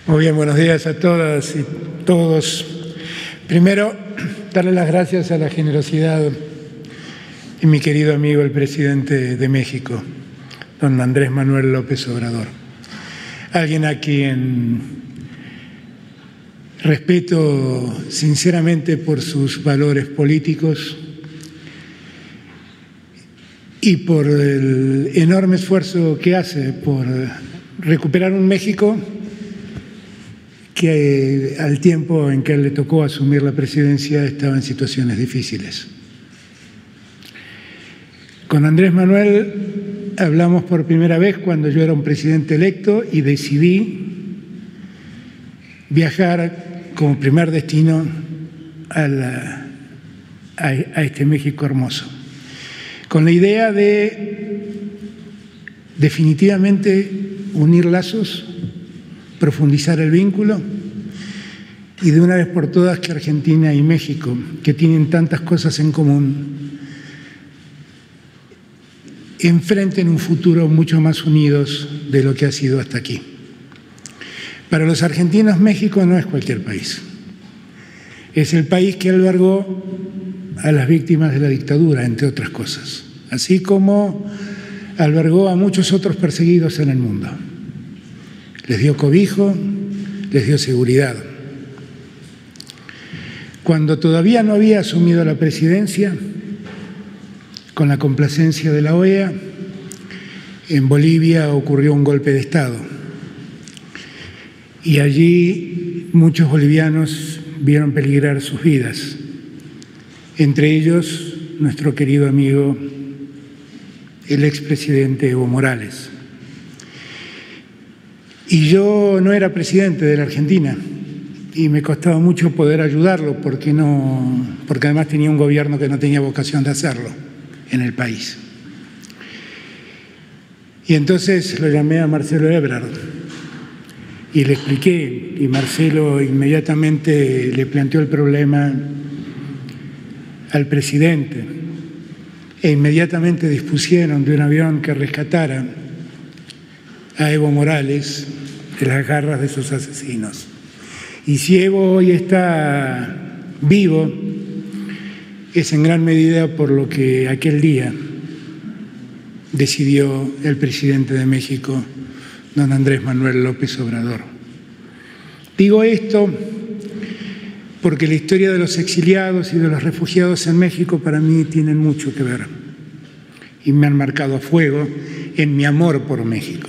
Muy bien, buenos días a todas y todos. Primero, darle las gracias a la generosidad de mi querido amigo, el presidente de México, don Andrés Manuel López Obrador. Alguien a quien respeto sinceramente por sus valores políticos y por el enorme esfuerzo que hace por recuperar un México que al tiempo en que le tocó asumir la presidencia estaba en situaciones difíciles. Con Andrés Manuel hablamos por primera vez cuando yo era un presidente electo y decidí viajar como primer destino a este México hermoso, con la idea de definitivamente unir lazos, profundizar el vínculo y de una vez por todas que Argentina y México, que tienen tantas cosas en común, enfrenten un futuro mucho más unidos de lo que ha sido hasta aquí. Para los argentinos, México no es cualquier país. Es el país que albergó a las víctimas de la dictadura, entre otras cosas, así como albergó a muchos otros perseguidos en el mundo. Les dio cobijo, les dio seguridad. Cuando todavía no había asumido la presidencia, con la complacencia de la OEA, en Bolivia ocurrió un golpe de Estado. Y allí muchos bolivianos vieron peligrar sus vidas, entre ellos nuestro querido amigo, el expresidente Evo Morales. Y yo no era presidente de la Argentina y me costaba mucho poder ayudarlo porque además tenía un gobierno que no tenía vocación de hacerlo en el país. Y entonces lo llamé a Marcelo Ebrard y le expliqué, y Marcelo inmediatamente le planteó el problema al presidente e inmediatamente dispusieron de un avión que rescatara a Evo Morales de las garras de sus asesinos. Y si Evo hoy está vivo, es en gran medida por lo que aquel día decidió el presidente de México, don Andrés Manuel López Obrador. Digo esto porque la historia de los exiliados y de los refugiados en México para mí tienen mucho que ver y me han marcado a fuego en mi amor por México.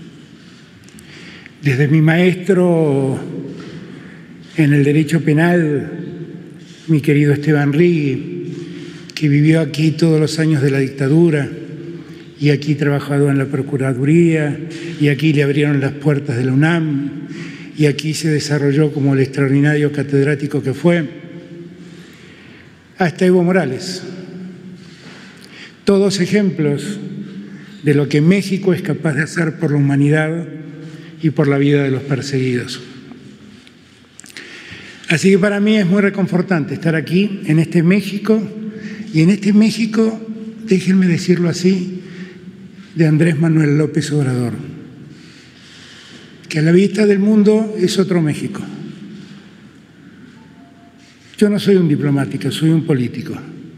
Desde mi maestro en el derecho penal, mi querido Esteban Rigui, que vivió aquí todos los años de la dictadura y aquí trabajó en la Procuraduría y aquí le abrieron las puertas de la UNAM y aquí se desarrolló como el extraordinario catedrático que fue, hasta Evo Morales. Todos ejemplos de lo que México es capaz de hacer por la humanidad y por la vida de los perseguidos. Así que para mí es muy reconfortante estar aquí, en este México, y en este México, déjenme decirlo así, de Andrés Manuel López Obrador, que a la vista del mundo es otro México. Yo no soy un diplomático, soy un político.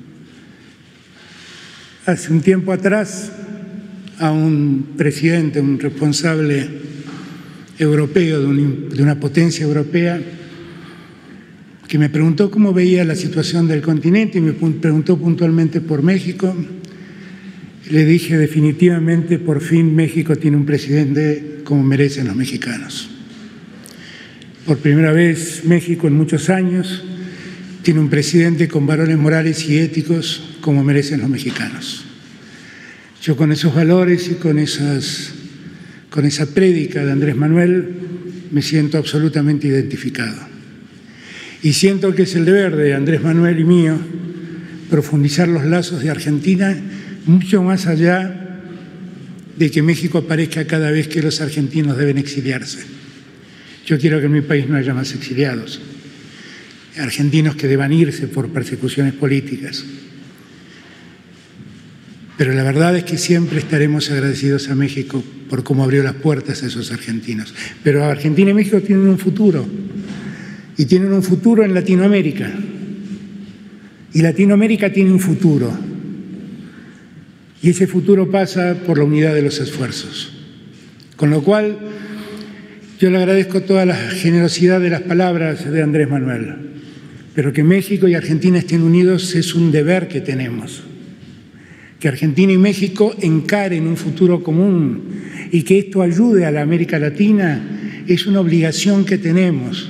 Hace un tiempo atrás, a un presidente, un responsable europeo de una potencia europea, que me preguntó cómo veía la situación del continente y me preguntó puntualmente por México. Le dije definitivamente, por fin México tiene un presidente como merecen los mexicanos. Por primera vez México en muchos años tiene un presidente con valores morales y éticos como merecen los mexicanos. Yo con esos valores y con esa prédica de Andrés Manuel me siento absolutamente identificado. Y siento que es el deber de Andrés Manuel y mío profundizar los lazos de Argentina mucho más allá de que México aparezca cada vez que los argentinos deben exiliarse. Yo quiero que en mi país no haya más exiliados, argentinos que deban irse por persecuciones políticas. Pero la verdad es que siempre estaremos agradecidos a México por cómo abrió las puertas a esos argentinos. Pero Argentina y México tienen un futuro, y tienen un futuro en Latinoamérica. Y Latinoamérica tiene un futuro. Y ese futuro pasa por la unidad de los esfuerzos. Con lo cual, yo le agradezco toda la generosidad de las palabras de Andrés Manuel. Pero que México y Argentina estén unidos es un deber que tenemos. Que Argentina y México encaren un futuro común y que esto ayude a la América Latina es una obligación que tenemos.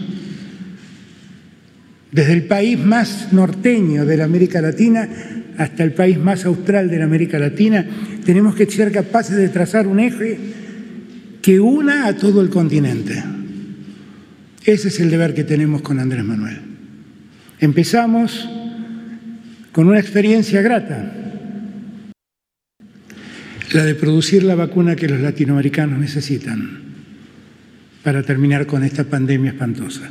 Desde el país más norteño de la América Latina hasta el país más austral de la América Latina, tenemos que ser capaces de trazar un eje que una a todo el continente. Ese es el deber que tenemos con Andrés Manuel. Empezamos con una experiencia grata, la de producir la vacuna que los latinoamericanos necesitan para terminar con esta pandemia espantosa.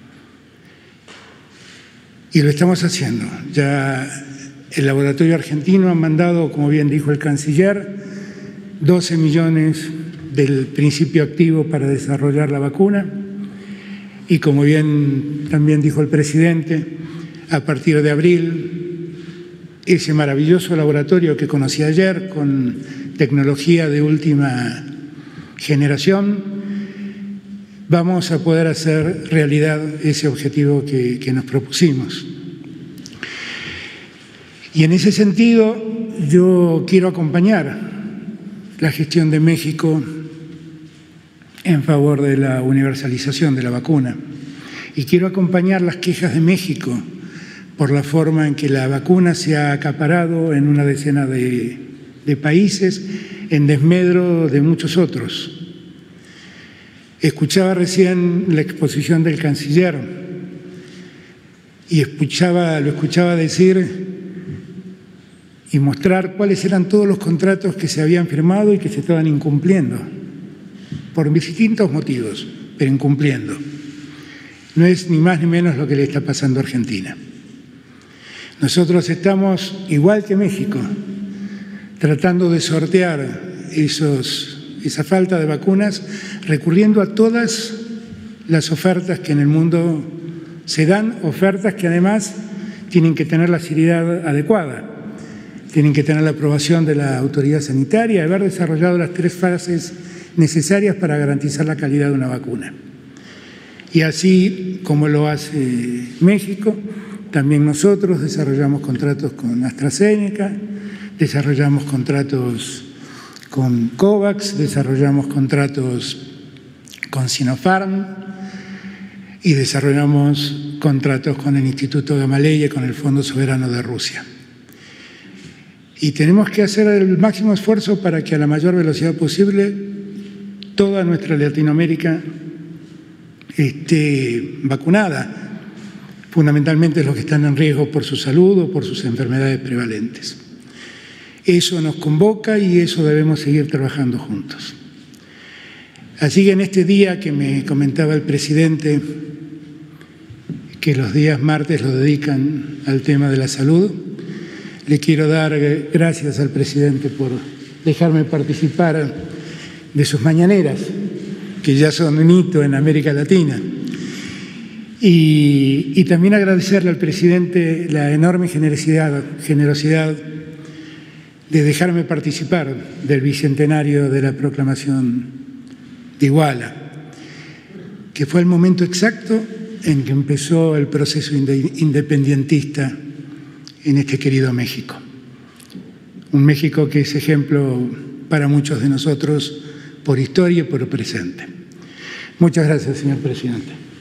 Y lo estamos haciendo. Ya el laboratorio argentino ha mandado, como bien dijo el canciller, 12 millones del principio activo para desarrollar la vacuna. Y como bien también dijo el presidente, a partir de abril, ese maravilloso laboratorio que conocí ayer con tecnología de última generación, vamos a poder hacer realidad ese objetivo que nos propusimos. Y en ese sentido, yo quiero acompañar la gestión de México en favor de la universalización de la vacuna. Y quiero acompañar las quejas de México por la forma en que la vacuna se ha acaparado en una decena de países, en desmedro de muchos otros. Escuchaba recién la exposición del canciller y lo escuchaba decir y mostrar cuáles eran todos los contratos que se habían firmado y que se estaban incumpliendo, por distintos motivos, pero incumpliendo. No es ni más ni menos lo que le está pasando a Argentina. Nosotros estamos, igual que México, tratando de sortear esa falta de vacunas, recurriendo a todas las ofertas que en el mundo se dan, ofertas que además tienen que tener la seriedad adecuada, tienen que tener la aprobación de la autoridad sanitaria, haber desarrollado las 3 fases necesarias para garantizar la calidad de una vacuna. Y así como lo hace México, también nosotros desarrollamos contratos con AstraZeneca, desarrollamos contratos con COVAX, desarrollamos contratos con Sinopharm y desarrollamos contratos con el Instituto Gamaleya y con el Fondo Soberano de Rusia. Y tenemos que hacer el máximo esfuerzo para que a la mayor velocidad posible toda nuestra Latinoamérica esté vacunada, fundamentalmente los que están en riesgo por su salud o por sus enfermedades prevalentes. Eso nos convoca y eso debemos seguir trabajando juntos. Así que en este día que me comentaba el presidente, que los días martes lo dedican al tema de la salud, le quiero dar gracias al presidente por dejarme participar de sus mañaneras, que ya son un hito en América Latina. Y también agradecerle al presidente la enorme generosidad de dejarme participar del bicentenario de la proclamación de Iguala, que fue el momento exacto en que empezó el proceso independentista en este querido México. Un México que es ejemplo para muchos de nosotros por historia y por presente. Muchas gracias, señor presidente.